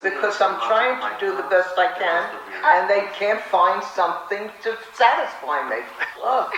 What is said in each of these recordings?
because I'm trying to do the best I can, and they can't find something to satisfy me. Ugh.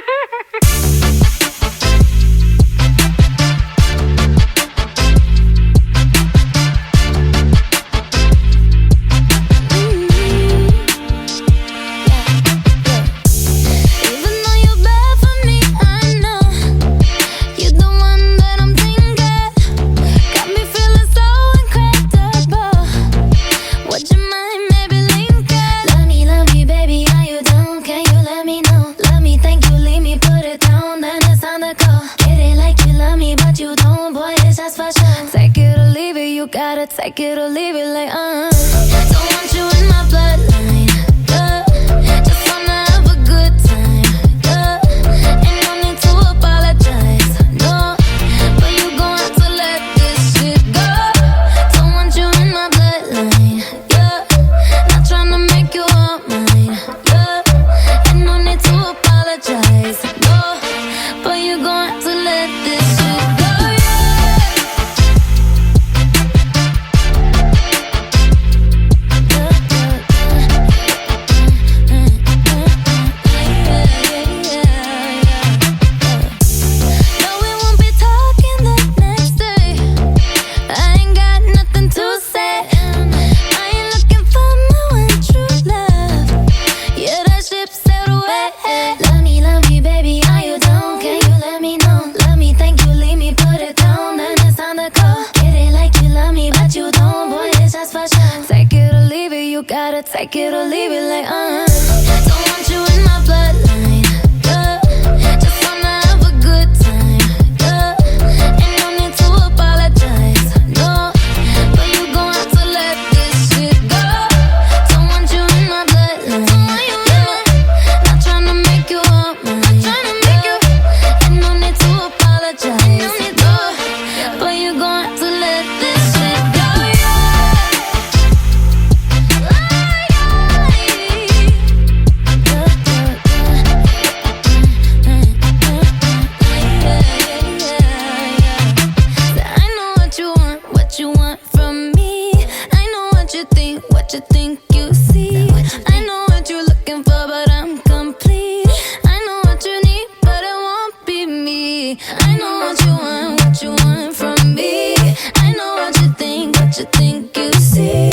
Take it or leave it like, don't want you in my bloodline, just wanna have a good time, ain't no need to apologize, no, but you gon' have to let this shit go. Don't want you in my bloodline, not tryna make you all mine, ain't no need to apologize, no, but you gon' have to let this shit go. Take it or leave it like, don't want you in my bloodline, just wanna have a good time, ain't no need to apologize, no, but you gon' have to let this shit go. Don't want you in my bloodline, not tryna make you all mine, ain't no need to apologize, no, but you gon' have to let this shit go. What you think you see, I know what you're looking for, but I'm complete. I know what you need, but it won't be me. I know what you want from me. I know what you think you see.